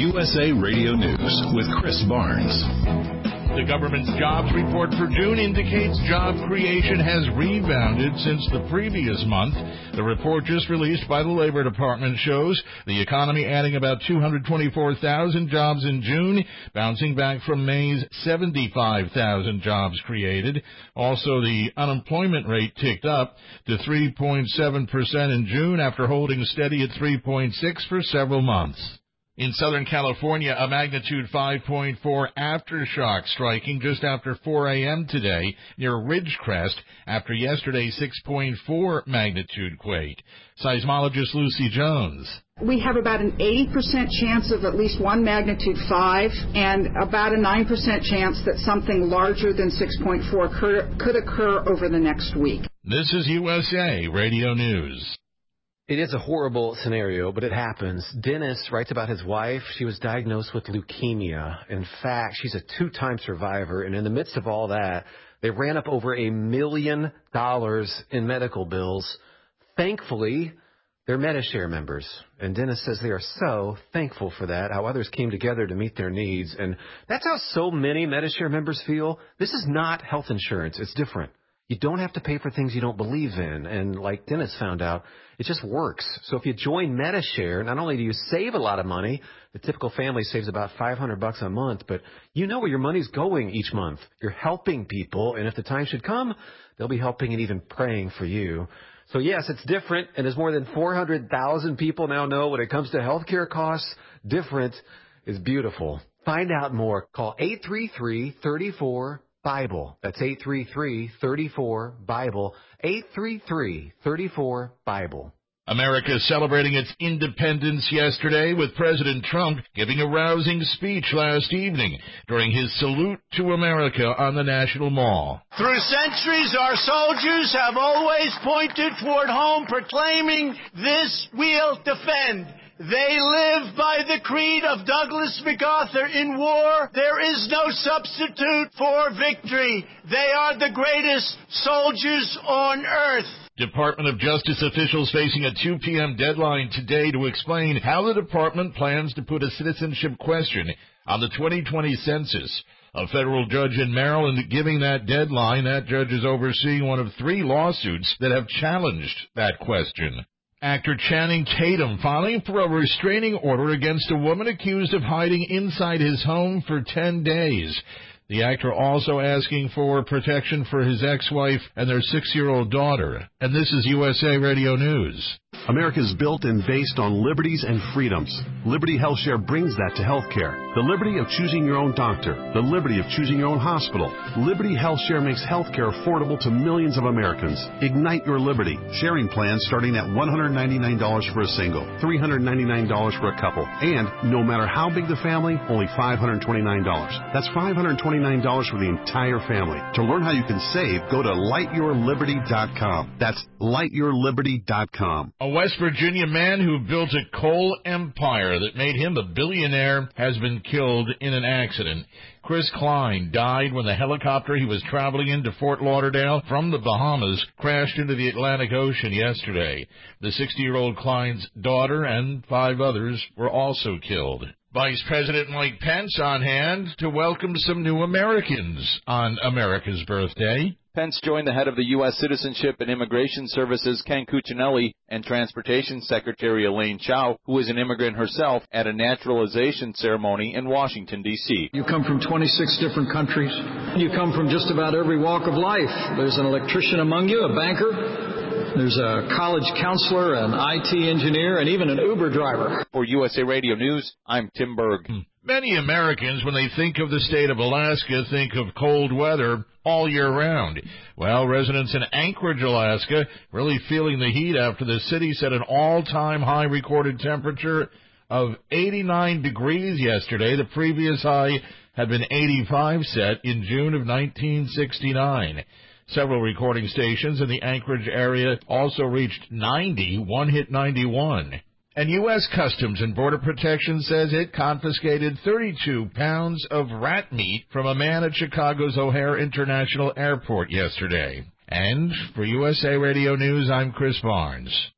USA Radio News with Chris Barnes. The government's jobs report for June indicates job creation has rebounded since the previous month. The report just released by the Labor Department shows the economy adding about 224,000 jobs in June, bouncing back from May's 75,000 jobs created. Also, the unemployment rate ticked up to 3.7% in June after holding steady at 3.6% for several months. In Southern California, a magnitude 5.4 aftershock striking just after 4 a.m. today near Ridgecrest after yesterday's 6.4 magnitude quake. Seismologist Lucy Jones. We have about an 80% chance of at least one magnitude 5 and about a 9% chance that something larger than 6.4 could occur over the next week. This is USA Radio News. It is a horrible scenario, but it happens. Dennis writes about his wife. She was diagnosed with leukemia. In fact, she's a 2-time survivor, and in the midst of all that, they ran up over $1 million in medical bills. Thankfully, they're Medi-Share members, and Dennis says they are so thankful for that, how others came together to meet their needs, and that's how so many Medi-Share members feel. This is not health insurance. It's different. You don't have to pay for things you don't believe in. And like Dennis found out, it just works. So if you join Medi-Share, not only do you save a lot of money, the typical family saves about $500 a month, but you know where your money's going each month. You're helping people, and if the time should come, they'll be helping and even praying for you. So yes, it's different, and as more than 400,000 people now know when it comes to healthcare costs, different is beautiful. Find out more. Call 833-34-BIBLE. That's 833-34-BIBLE. 833-34-BIBLE. America celebrating its independence yesterday with President Trump giving a rousing speech last evening during his salute to America on the National Mall. Through centuries, our soldiers have always pointed toward home, proclaiming, "This we'll defend." They live by the creed of Douglas MacArthur: in war, there is no substitute for victory. They are the greatest soldiers on earth. Department of Justice officials facing a 2 p.m. deadline today to explain how the department plans to put a citizenship question on the 2020 census. A federal judge in Maryland giving that deadline. That judge is overseeing one of 3 lawsuits that have challenged that question. Actor Channing Tatum filing for a restraining order against a woman accused of hiding inside his home for 10 days. The actor also asking for protection for his ex-wife and their 6-year-old daughter. And this is USA Radio News. America is built and based on liberties and freedoms. Liberty HealthShare brings that to healthcare. The liberty of choosing your own doctor. The liberty of choosing your own hospital. Liberty HealthShare makes healthcare affordable to millions of Americans. Ignite your liberty. Sharing plans starting at $199 for a single, $399 for a couple, and no matter how big the family, only $529. That's $529 for the entire family. To learn how you can save, go to lightyourliberty.com. That's lightyourliberty.com. A West Virginia man who built a coal empire that made him a billionaire has been killed in an accident. Chris Klein died when the helicopter he was traveling in to Fort Lauderdale from the Bahamas crashed into the Atlantic Ocean yesterday. The 60-year-old Klein's daughter and 5 others were also killed. Vice President Mike Pence on hand to welcome some new Americans on America's birthday. Pence joined the head of the U.S. Citizenship and Immigration Services, Ken Cuccinelli, and Transportation Secretary Elaine Chao, who is an immigrant herself, at a naturalization ceremony in Washington, D.C. You come from 26 different countries. You come from just about every walk of life. There's an electrician among you, a banker. There's a college counselor, an IT engineer, and even an Uber driver. For USA Radio News, I'm Tim Berg. Many Americans, when they think of the state of Alaska, think of cold weather all year round. Well, residents in Anchorage, Alaska, really feeling the heat after the city set an all-time high recorded temperature of 89 degrees yesterday. The previous high had been 85 set in June of 1969. Several recording stations in the Anchorage area also reached 90. One hit 91. And U.S. Customs and Border Protection says it confiscated 32 pounds of rat meat from a man at Chicago's O'Hare International Airport yesterday. And for USA Radio News, I'm Chris Barnes.